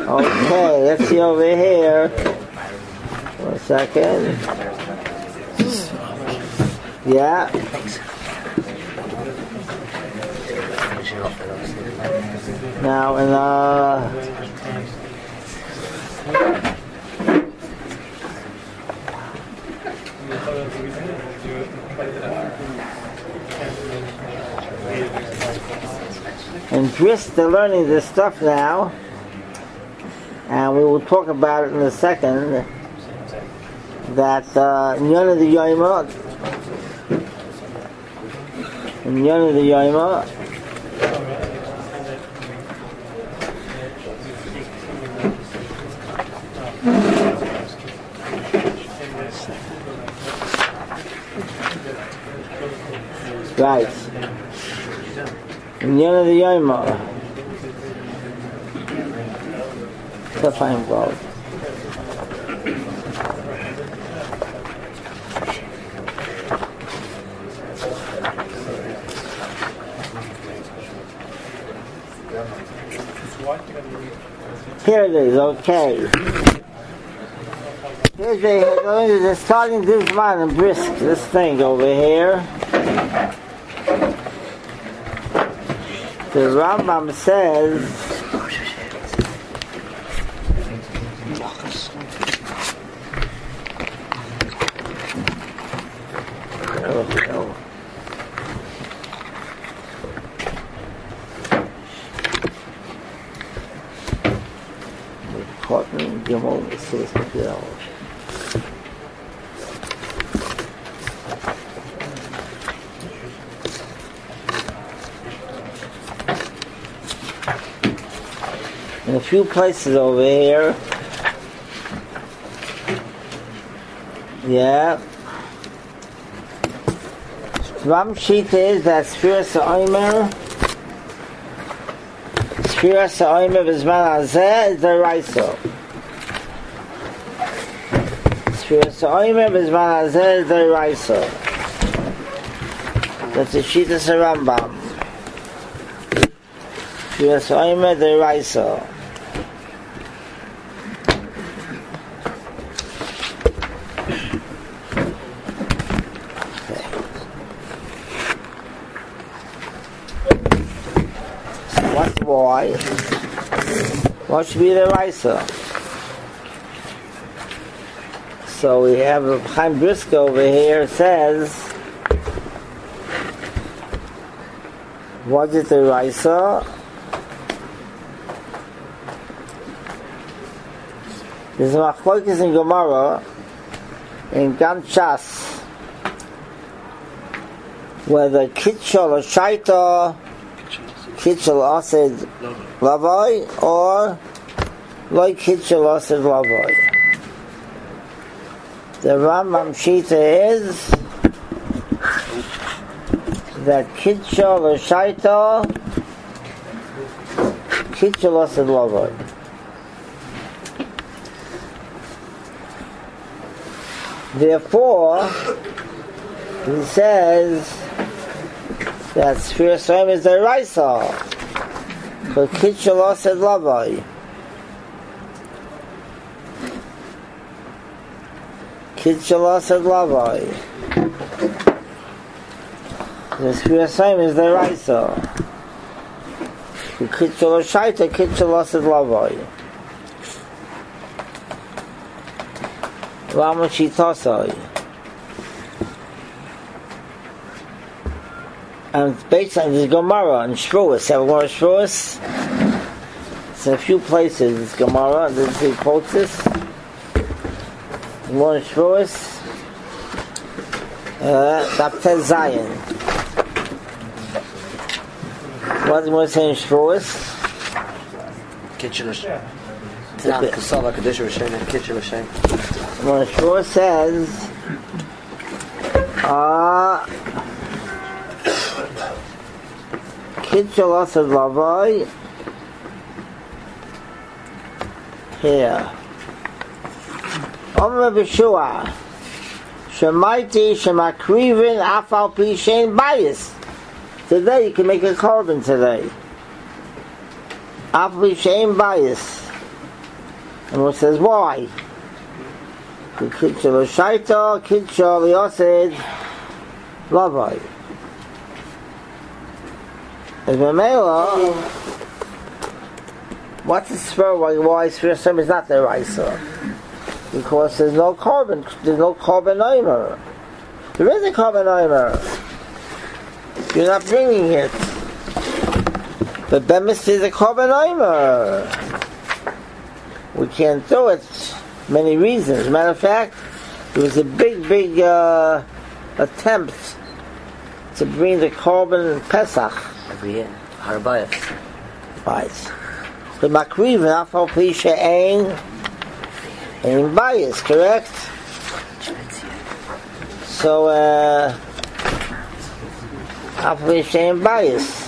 Okay, let's see over here. 1 second. Yeah. Now in Bris, they're learning this stuff now, and we will talk about it in a second. That Nyan of the Yoima, right. Nyan of the Yoima. So fine, bro. Here it is, okay. Here's they're starting this man and brisk, this thing over here. The Rambam says, in a few places over here. Yeah. Ram sheet is that Sfiras Omer Bizman Azeh is the Raiso. Sfiras Omer Bizman Azeh is the Raiso. That's the sheet of Rambam. Sfiras Omer the Raiso. What should be the Raisa? So we have Chaim Brisker over here says, what is the Raisa? There's a machlokes in Gemara in Gan Shas whether Kitchel or Shaita Kitchel Asid Lavai or like Kitchel Asid Lavai. The Rambam Shita is that Kitchel or Shaita Kitchel Asid Lavai. Therefore, he says that Sfiras Omer is the Raisa. But Kitchel said Lavai. Kitchel said Lavai. The Sfiras Omer is the Raisa. Kitchel Shaita, Kitchel said Lavai. Lama Shitasai. And based on this Gemara and Shavuos, have more Shavuos. It's in a few places. This Gemara, this he quotes this. More Shavuos. Daptez Zion. What's more saying Shavuos? Kitchen Kasava Kaddish Hashem and Kitchen Hashem. More Shavuos says. Kitchel Asad Lavai here. Omer B'Shua Shemaiti Shemakrivin Afal Pi Shein Bias. Today you can make a korban today. Afal Pi Shein Bias. And one says, why? Kitcha l'shaita, kitcha l'yosid, lavai. As Mamela, what's the spur? Why Sfir Hashem is not the Raisa? Because there's no carbon oimer. There is a carbon oimer. You're not bringing it. But Bemis is a carbon oimer. We can't do it. Many reasons. Matter of fact, there was a big attempt to bring the carbon Pesach. Every year. Harabayas. Right. The Makriv and Afal Pisha ain't bias, correct? So, Afal Pisha ain't bias.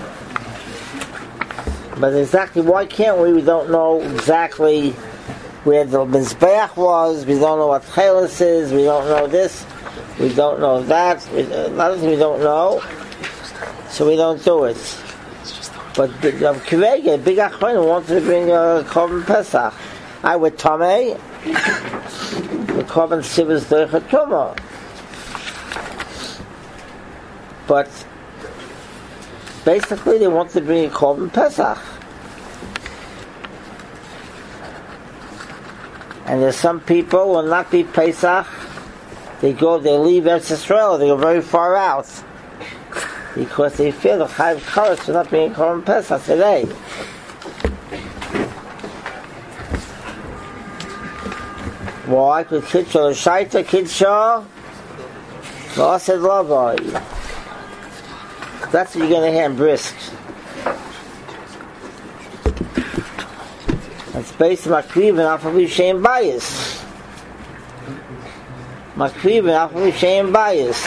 But exactly why can't we? We don't know exactly where the Mizbeach was, we don't know what Chelis is, we don't know this, we don't know that, a lot of things we don't know, so we don't do it. But Kivega, Big Achron wanted to bring a Korban Pesach. I with Tomei, the Korban Sivas Derech Tumah. But basically they want to bring a Korban Pesach. And there's some people who will not be Pesach. They leave Eretz Yisrael, they go very far out. Because they feel the Chayav Kalas for not being Korban Pesach today. Why? Because Kitcha L'Shaita, Kitcha L'Ased Lavai. That's what you're going to hear in Brisk. It's based on Makriv and Afal Pisha bias. Makriv and Afal Pisha bias.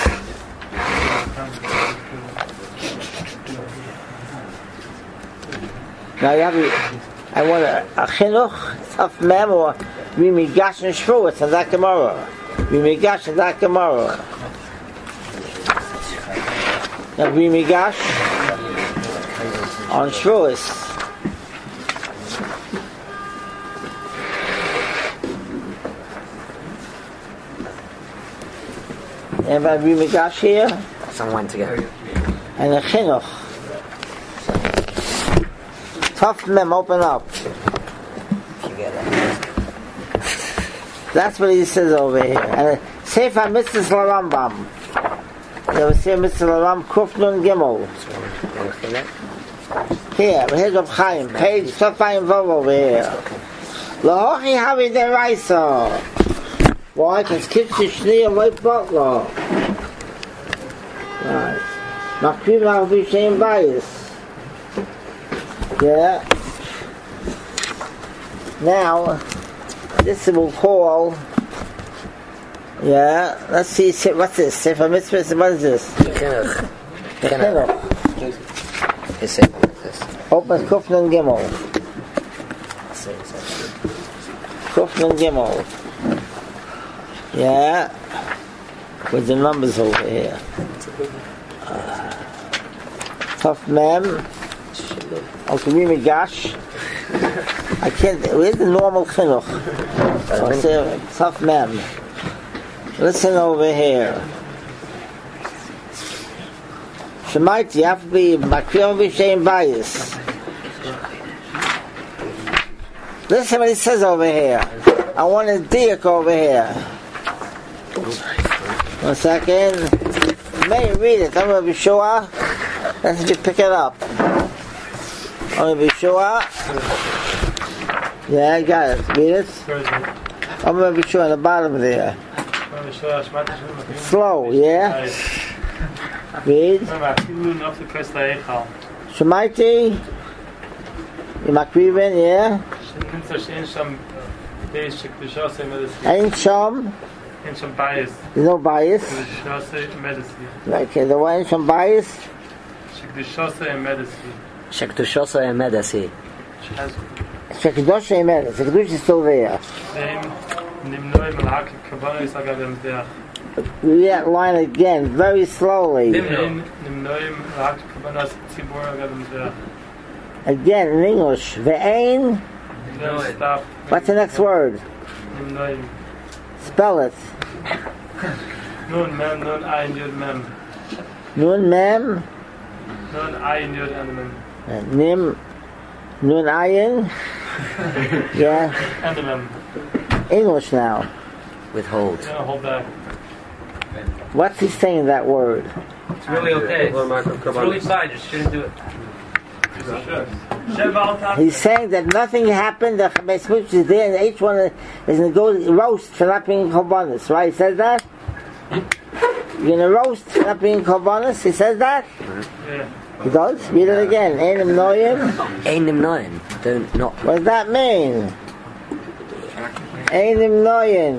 Now you have I want a chinuch, tough mem, or Rimigash and Shvuas and that Gemara. Rimigash and that Gemara. Now Rimigash on Shvuas. Anybody read Migash here? Someone went together. And a chinuch. Tough mem, open up. If you get it. That's what he says over here. And Sefer Mitzvahs LaRambam. You ever see Mitzvah LaRambam? Kuf Nun Gimel. Here, here's of Chaim. Page Sofayim Vov over here. Lahochi Havi Deraisa. Why? Because Kitzi Shniya White Butler. Right. Makriv Afal Pisha ain't bias. Yeah. Now, this we'll call. Yeah. Let's see. What's this? Sefer Mitzvahs. What is this? Chinuch. Chinuch. His Sefer like this. Open Kuf Nun Gimel. Kuf Nun Gimel. Yeah, with the numbers over here. Tough mem. Okay, Rimigash. I can't. Where's the normal chinuch? Tough mem. Listen over here. Shemaiti, you have to be Makriv Pisha bias. Listen what he says over here. I want a diak over here. 1 second. You may read it. I'm going to be sure. Let's just pick it up. I'm going to be sure. Yeah, I got it. Read it. I'm going to be sure on the bottom there. Slow, yeah? Read. Shemaiti. You Makriven, yeah? Ain't Sham. bias. There's no bias. Okay, the one from bias. Shekdushosa Emedasi. Shekdushosa Emedasi. Shekdusha Emedasi. Shekdush is still there. Read that line again, very slowly. Again in English. Ve'ein Then stop. What's the next word? Noim. Spell it. Nun mem, nun ayin yud mem. Nun mem. Nun ayin yud and mem. Nim. Nun ayin. Yeah. And mem. English now. Withhold. Yeah, hold back. What's he saying that word? It's really okay. It's really fine. Just shouldn't do it. He's saying that nothing happened. The Beis Mikdash is there, and each one is going to go roast for not being korbanos. Right? He says that. You're going to roast for not being korbanos. He says that. Yeah. He does. Read it again. Einim noyim. Einim noim. Don't not. What does that mean? Einim noyim.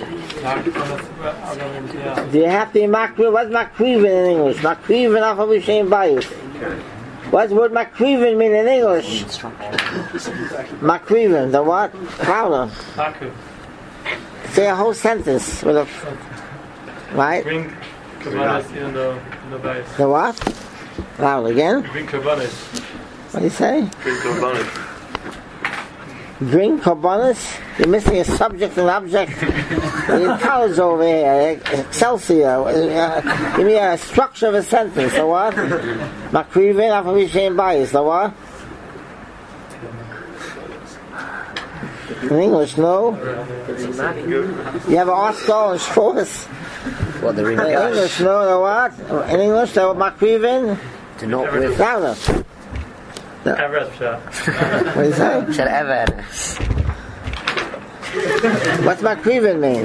Do you have to be makriv? What's makriv in English? Makriv and afav b'shem bayis. What's the word makriven mean in English? Makriven, the what? Louder. Maku. Say a whole sentence with a... Right? Bring korbanos in the base. The what? Loud again. Bring korbanos. What do you say? Bring korbanos. Bring korbanos? You're missing a subject and object. In college over here, Excelsior. Give me a structure of a sentence. The what? Makriven, afav b'shem bayis. The what? In English, no. You have an Oscar and Schwartz. What the In English, no. The what? In English, the makriven. Do not with. Louder. Everett shot. What do you say? Shall ever. What's makriven mean?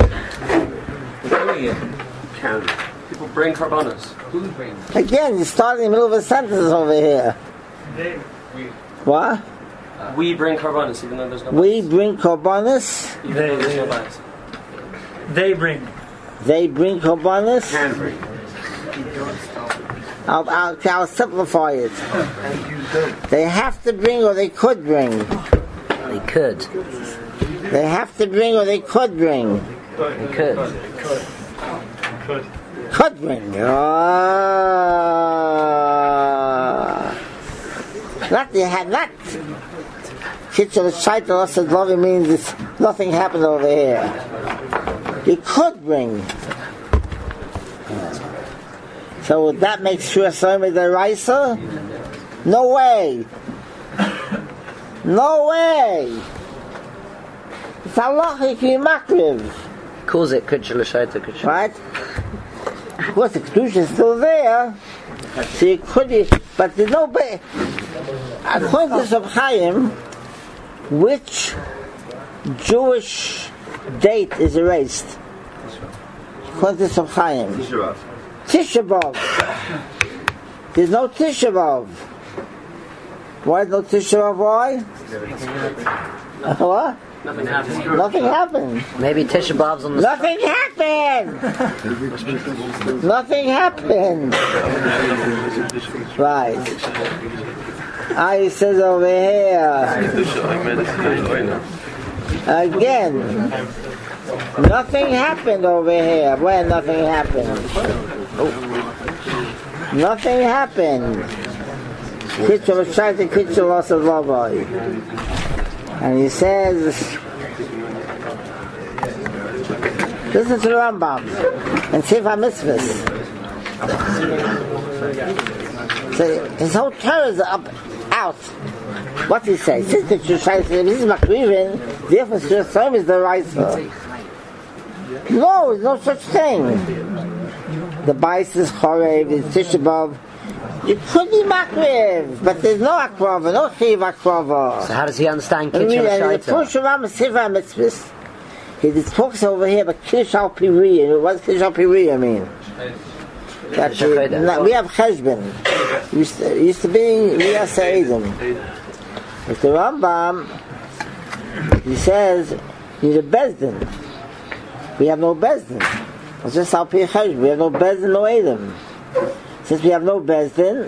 People bring korbanos. Again, you start in the middle of a sentence over here. What? We bring korbanos, even though there's no We bring korbanos. Even though there's no bias. They bring. They bring korbanos. I'll simplify it. They have to bring or they could bring. They could. They have to bring or they could bring. They could. Good. Could bring. Not they had not. Kitchel Shaitel said loving means it's, nothing happened over here. You could bring. So would that make sure somebody the Raisa? No way. No way. It's halachic makriv. Calls it Kutcha L'Shaita Kutcha. Right? Of course, the Kedusha is still there. So you could, but there's no way. According to Reb Chaim, which Jewish date is erased? According to Reb Chaim. Tisha B'Av. There's no Tisha B'Av. Why is no Tisha B'Av? Why? What? Nothing happened. Nothing happened. Maybe Tisha B'Av's on the. Nothing happened. Nothing happened. Right. He says over here. Again. Nothing happened over here. When nothing happened. Nothing happened. Kitchel was trying to kitchel loss of Labai. And he says, listen to the Rambam and see if I miss this. So his whole Torah is out. What he say? Since the Shushay says, this is Makrivin, therefore Shushay is the Raisa. No, there's no such thing. The Bais is Chorev, it's Tisha B'Av. You could be Makriv, but there's no Akrava, no Chiv Akrava. So how does he understand And Kitchel the L'Shaita? Push Ram Siva Mitzvahs. He talks over here about Kiddush Al Piriyah. What does Kiddush Al Piriyah mean? That we have Cheshbon. Used to be Riyah Se'idim. But the Rambam, he says, he's a Bezdin. We have no Bezdin. It's just Al Pi Cheshbon. We have no Bezdin, no Edom. Since we have no Bezdin,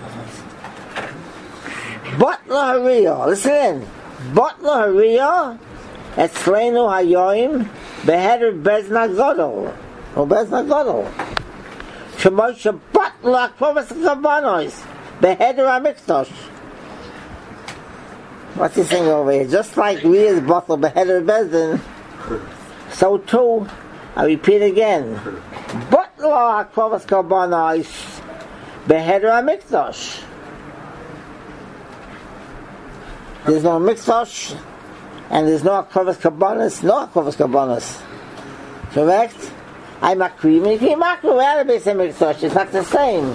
but Lahariyah, listen in. But Lahariyah, Etzleinu Hayoim, Beheder Bezna Godol. Or Bezna Godol. Shemoshe But Lachrovas Kavanos, Beheder HaMikdash. What's he saying over here? Just like we is bottle beheaded Bezdin, so too, I repeat again, but lo hakrovas karbanos beheder hamikdash. There's no mikdash, and there's no hakrovas karbanos, correct? I'm makriv, and you can't makriv without a base of mikdash. It's not the same.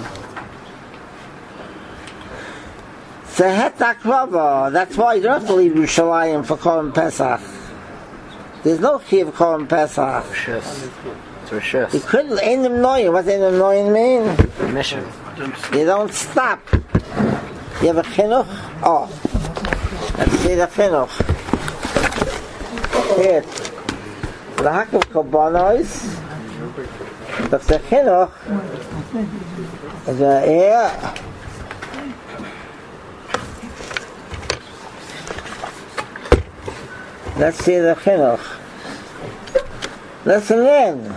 That's why you don't have to leave Yerushalayim for Korban Pesach. There's no chiv Korban Pesach. It's Rishus. You couldn't end them noying. What does end them noying mean? Mission. You don't stop. You have a chinuch? Oh. Let's see the chinuch. Here. The hack of Korbanos. That's the chinuch. Yeah. Let's see the chinuch. Listen in.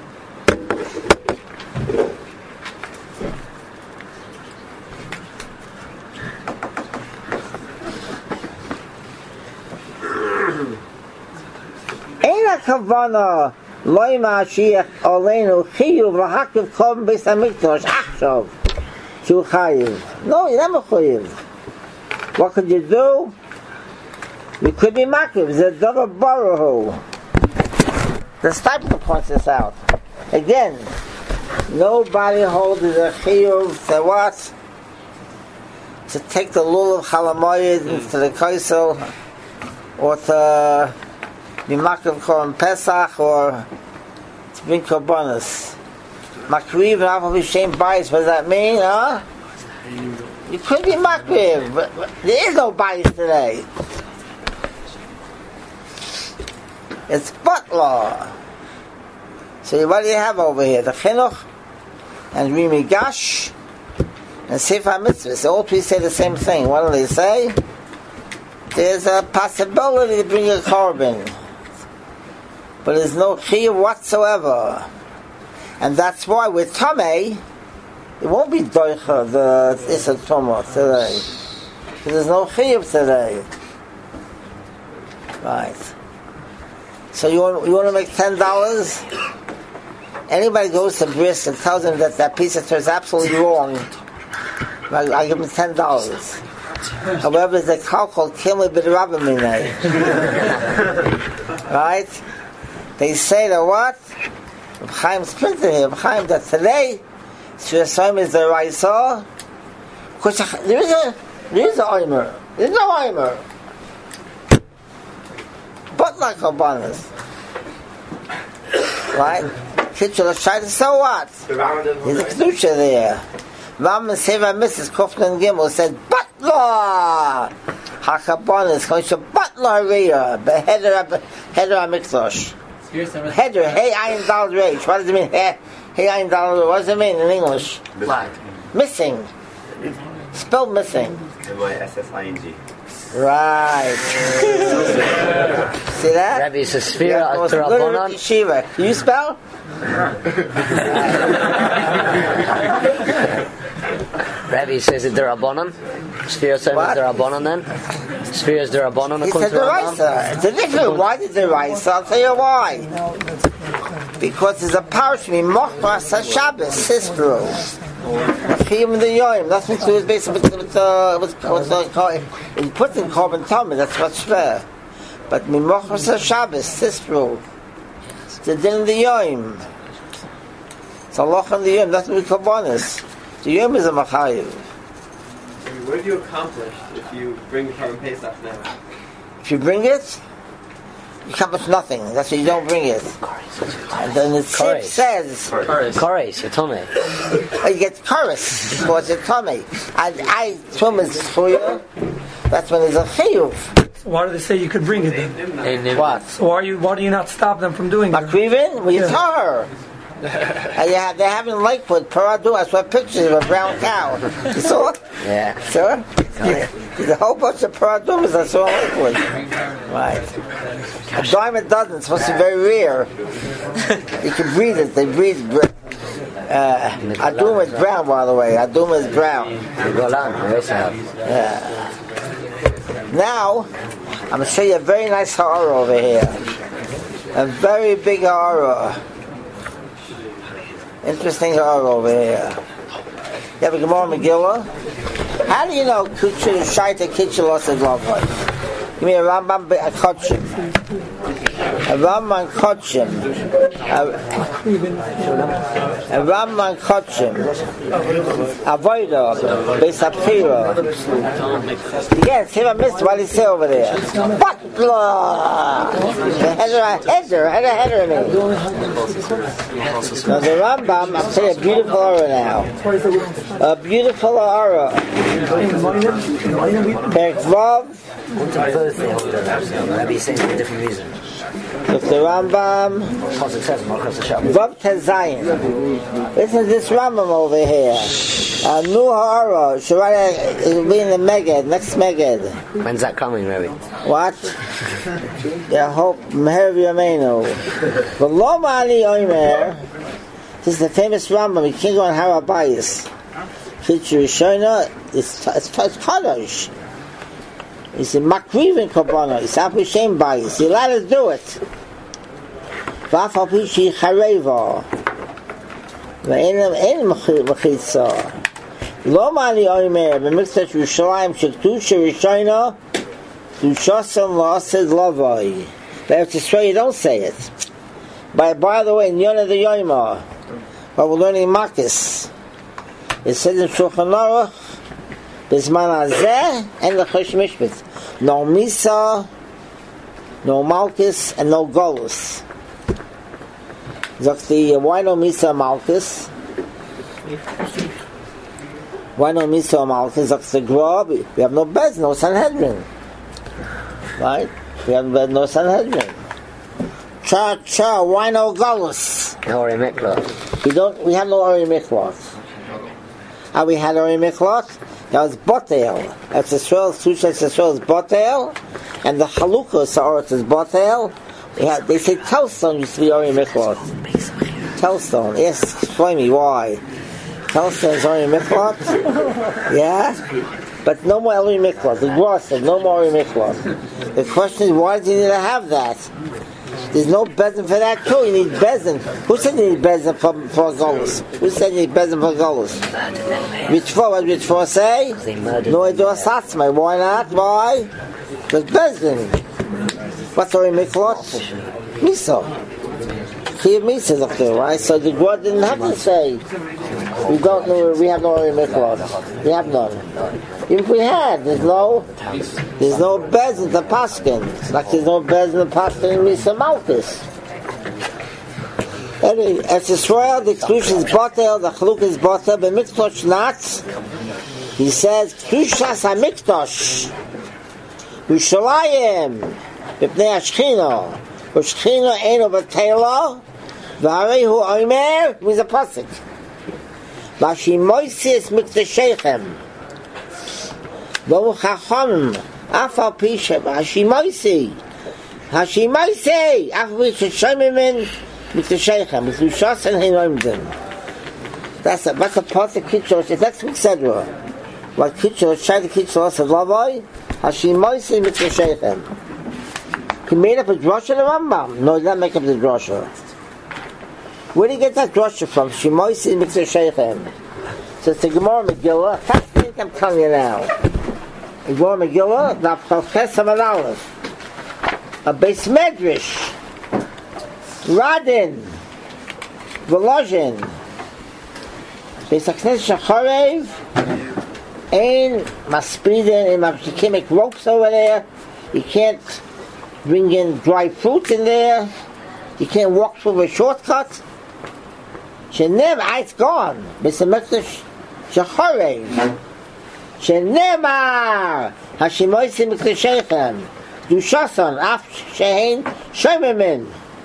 Ein hakavana loy ma'ashiach oleinu chiyuv lahakiv korban beis hamikdash achshav shu chayiv. No, you're not chayiv. What could you do? You could be makriv. Zedavar baruhu. The Stipler points this out. Again, nobody holds a chiyuv to what? To take the lulav chalamoyed into the kaisel, or to be makriv korban Pesach, or to bring korbanos. Makriv and Alpha Vishem bias. What does that mean? Huh? You could be makriv, but there is no bias today. It's butler. So what do you have over here? The chinuch and Rimi Gash and Sefer HaMitzvahs. All three say the same thing. What do they say? There's a possibility to bring a korban, but there's no chiyuv whatsoever. And that's why with Tameh, it won't be doicha, the Issa Tumah today. Because there's no chiyuv today. Right. So you want to make $10? Anybody goes to Bris and tells him that piece of turf is absolutely wrong, I give him $10. However, there's a call called Kimli B'Rabbaminei. Right? They say that what? Reb Chaim's printed here. Reb Chaim, that today, Shirasayim is the Raisa. Because there is a Omer. There's no Omer. But like Korbanos. Right? Kitchel, let's try to so what? There's a Kedusha there. Ram and Sefer HaMitzvahs, Kufna and Gimel said, Butler! HaKorbanos, Kosher Butler Riyah, Beheder HaMikdash. Heder, Hey Ayin Dal Reish. What does it mean? Hey Ayin Dal Reish. What does it mean in English? Black. Missing. Spelled missing. M-I-S-S-I-N-G. Right. See that? Rabbi says Sphira Aturabonon. Shiva. Can you spell? Rabbi says it Derabonon. Sphira says Derabonon then. Sphira is Derabonon. He said Deraisa. It's a different. Why did Deraisa? I'll tell you why. Because there's a parish in Mochras HaShabbos, Sisbro. Chiyuv the Yoim. That's what it's basically it's put in Korban Tameh. That's what's fair. But Mochras HaShabbos, Sisbro. It's the din of the Yoim. It's a loch on the Yoim. That's what we Korbanos. The Yom is a Machayiv. What have you accomplished if you bring the Korban Pesach now? If you bring it, you accomplish nothing. That's why you don't bring it. And then the Tzip says... Koris, a Tomei. You get Koris, because it's Tomei. And Tum is for you. That's when there's a Chiyuv. Why do they say you could bring it then? What? So why do you not stop them from doing it? Makrivin? Well, you tell her. They're having Lakewood, Paradu. I saw pictures of a brown cow. You saw it? Yeah. Sir? There's a whole bunch of Paradumas I saw in Lakewood. Right. A diamond dozen. It's supposed to be very rare. You can breed it. They breed Aduma is brown, by the way. Aduma is brown. Golan, Yeah. Now, I'm going to show you a very nice ha'ara over here. A very big ha'ara. Interesting ha'ara over here. You have a Gemara Megillah. How do you know Kuchel Shaita Kitchel Osed Lovoi? Give me a Rambam Kotchim. A Rambam Kotchim. A Rambam Kotchim. Avoida. Besapira. Yes, see what I missed while he's over there. Butler! The header in it. Now the Rambam, I'll tell you a beautiful aura now. A beautiful aura. Perkvav. Maybe saying for a different reason. Look, the Rambam. Vav Tezayin. Listen to this Rambam over here. Nu Ha'ara. It'll be in the Meged, next Meged. When's that coming, Rebbe? What? I hope Meher V'Yameinu. V'lo Ma'ali Omer. This is the famous Rambam. You can't go on Har HaBayis. Kitcher Rishona. It's Kadosh. He said, Makrivin Kabbalah. He said, Shem Bayis. You're allowed to do it. V'afal Pishi Chareva. V'enem Mechitza. Lo Ma'ali Omer. B'mikzat Yerushalayim Shektusha Rishona. Dushasam La'ased Lavai. But if it's true, you don't say it. By the way, in Yonah the Yoimah, but we're learning Makis. It says in Shulchan Aruch, Bizman Hazeh and the Chosh Mishpat. No Misa, no Malchus, and no Golus. Why no Misa Malchus? Why no Misa Malchus? The Grob, we have no Bez, no Sanhedrin. Right? We have no Sanhedrin. Why no Golus? No Ori Miklot. We have no Ori Miklot. How we had Ori Miklot? That was Botel. That's Yisrael's Tushas Yisrael's Botel, and the Halukos Sa'orat is Botel. They say Telstone used to be Ori Miklot. Telstone. Yes, explain me why. Telstone is Ori Miklot? Yeah? But no more Ori Miklot. The Gemara said no more Ori Miklot. The question is, why do you need to have that? There's no bezin for that too. You need bezin. Who said you need bezin for Golus? Who said you need bezin for Golus? What did Ritva say? No, I do a satzmai. Why not? Why? Because bezin. What's Ori Miklot? Miso. Chiyuv Miso is up there, right? So the Gemara didn't have to say. We don't know. We have no Ori Miklot. We have none. If we had, there's no bezin to paskin. Like there's no bezin to paskin in Misa Malchus. Anyway, as Yisrael, the exclusion is Botel, the Chaluk is Botel, but Mikdosh not. He says, Kedushas HaMikdosh, Yerushalayim, B'pnei HaShechina, V'Shechina Eino B'Teila, V'Harehu Omer, means a pasuk. V'Hashimoysis Mikdashechem. Lo Chacham, Afal Pisha, Hashimaisi, Afal Pisha Shemimin, Mikdashechem, Mikdushas and Heinoimdim. That's a part of Kitchel. That's Mitzedra. Like Kitchel, Shai the Kitchel of Lavoi, Hashimaisi Mikdashechem. He made up a drasha in the Rambam. No, he didn't make up the drasha. Where did he get that drasha from? Hashimaisi Mikdashechem. So it's the Gemara Megillah. That's the thing I'm telling you now. Gemara Megillah, Daf Chavches Amud Aleph. A Beis Medrash, Radin, Volozhin, Beis HaKnesset Shacharev, Ein Maspidin, you can't make ropes over there, you can't bring in dry fruit in there, you can't walk through a shortcut. It's gone. Beis HaKnesset Shacharev. Shenemar Hashimoysim Mikdashechem Dushasan Af Shein Shemimin.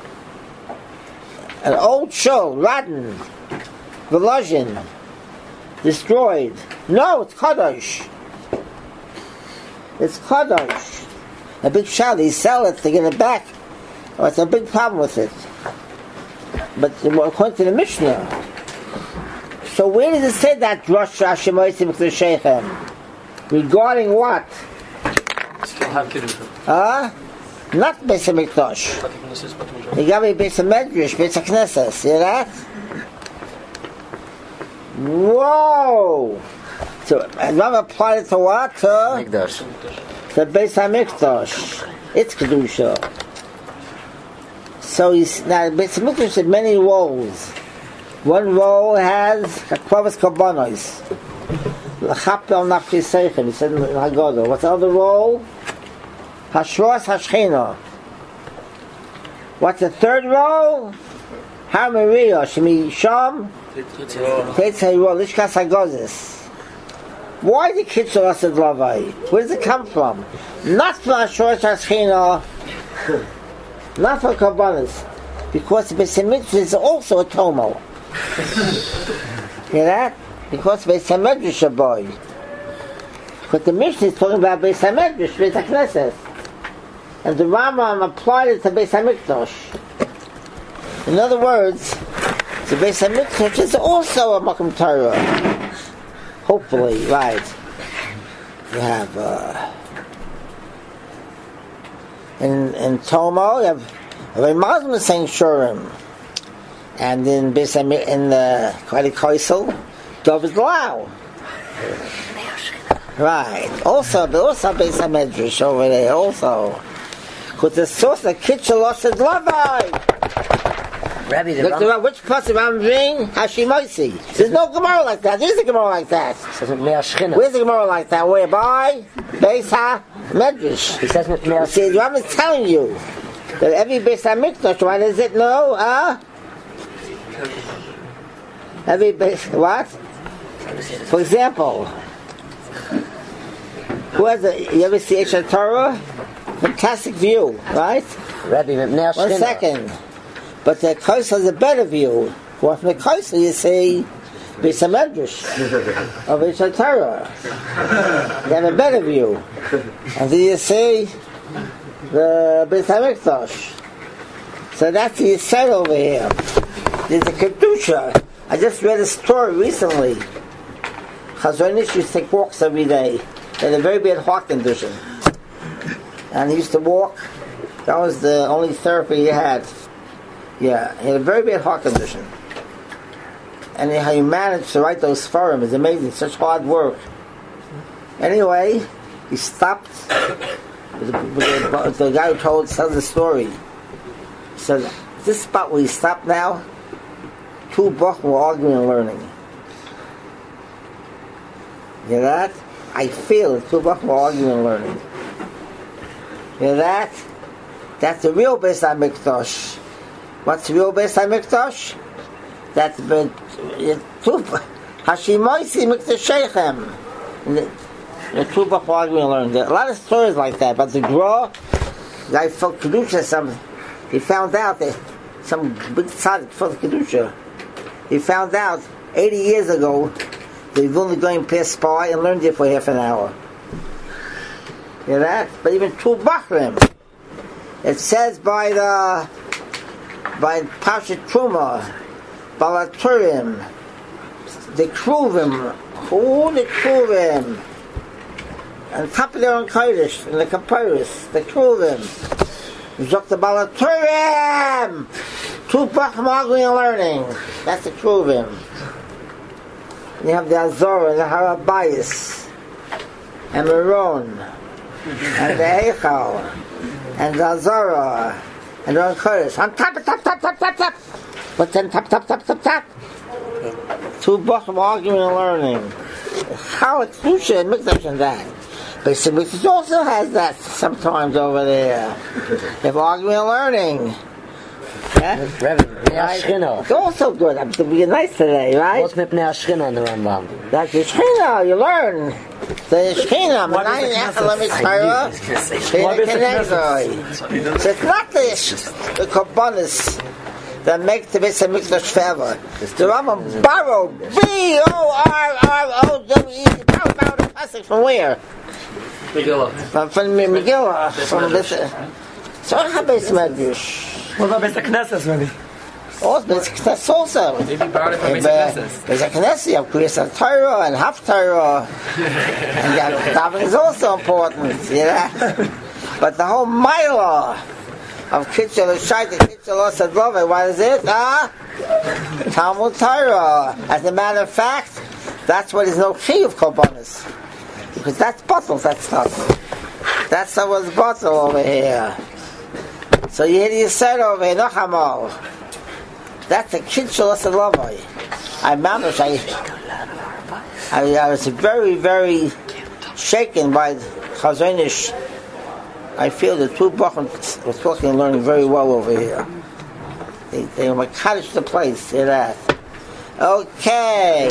An old show, Radin, Volozhin, destroyed. No, it's Kadosh. It's Kadosh. A big shot, they sell it, they get it back. Oh, it's a big problem with it. But according to the Mishnah, so where does it say that Rosh Hashemoysim Mikdashechem? Regarding what? Not Beis HaMikdash. You got to be Beis HaMedrash, Beis HaKnesses. See that? Whoa! So, Rambam applied it to what? To Mikdash. The Beis HaMikdash. It's Kedusha. So now Beis HaMikdash had many roles. One role has Kavas Karbanos. L'chapel Nafshi Seichem. He said in Haggadah. What's the other role? Hashros Hashchina. What's the third role? Har Maria Shemi Sham Tetzei Rol Lishkas Hagozis. Why the Kitzur Asad Lavai? Where does it come from? Not from Hashros Hashchina, not from Karbanos, because the Beis HaMikdash is also a Tomo. Hear that? Because Beis HaMedrash a boy. But the Mishnah is talking about Beis HaMedrash, Beis HaKnesses. And the Rambam applied it to Beis HaMikdash. In other words, the Beis HaMikdash is also a Makom Torah. Hopefully, right. You have, in Tomo, you have a Muslim saying Shurim. And in the Kvali Koisel, David Lau. Right. Also Beis HaMedrash over there, also. Because the source of Kitchel Osed Lavai. Rabbi, which part of Ramvin? Hashimoisi. There's no Gemara like that. There's a Gemara like that. Where's the Gemara like that? Whereby? Beis HaMedrash. He says See, the Rambam is telling you that every Beis HaMikdash, why does it know? Every Beis, what? For example, who has you ever see Eish Torah? Fantastic view, right? Rabbi, 1 second. But the Koisel is a better view. Well, from the Koisel you see Beis HaMedrash of Eish Torah. You have a better view. And then you see the Beis HaMikdash. So that's the Yisrael over here. There's a Kedusha. I just read a story recently. Chazon Ish used to take walks every day. He had a very bad heart condition. And he used to walk. That was the only therapy he had. Yeah, he had a very bad heart condition. And how he managed to write those Sfarim is amazing. Such hard work. Anyway, he stopped with the guy who tells the story. He said, this spot where he stopped now, 2 Bachim were arguing and learning. You hear that? I feel it. 2 Bachim were arguing and learning. You hear that? That's the real Beis HaMikdash. What's the real Beis HaMikdash? That's Hashimoisi Mikdash Sheichem. The 2 Bachim were arguing and learning. There are a lot of stories like that. But the Gra, the guy felt Kedusha, he found out that some big tzaddik felt Kedusha. He found out 80 years ago they've only going past Spy and learned it for half an hour. You hear that? But even 2 Bachrim. It says by Pashat Truma, Balaturim, the Kruvim, the Kruvim, and top of their own Kodesh, and the Kapiris, the Kruvim. Dr. Balaturim! 2 Bachim arguing and learning. That's the Kruvim. You have the Azor and the Harabayis, and Meron, and the Eichal, and the Azora, and the Kodesh. On top. But then top. 2 Bachim arguing and learning. How it's Kedusha and Mikdash and that. But Mikdash also has that sometimes over there. They're arguing and learning. Yeah? It's also good. I'm being nice today, right? What's Mipnei Ashchina in the Rambam? That's the Shechina, you learn. The Shechina, so it's not the Karbanos that make the Beis HaMikdash forever. The Rambam borrowed B-O-R-R-O-W-E borrowed the passage from where? Megillah. From Megillah. From this. So I have Beis HaMikdash. What about Beis HaKnesses, maybe? Oh, Beis HaKnesses also. Maybe borrowed it from Beis HaKnesses. Beis HaKnesses, you have Kriyas HaTorah and Haftarah. And Davening is also important, you know? But the whole mila of Kitchel Shai, the Kitchel Osad Love, what is it? Talmud Torah. As a matter of fact, that's what is no key of Korbanos. Because that's bottles, that stuff. That's what's bottle over here. So you hear you said over here, no Hamal. That's a Kitchel Osad Love. I was very, very shaken by Chazon Ish. I feel the two Bachman were talking and learning very well over here. They were cottage the place, see that. Okay.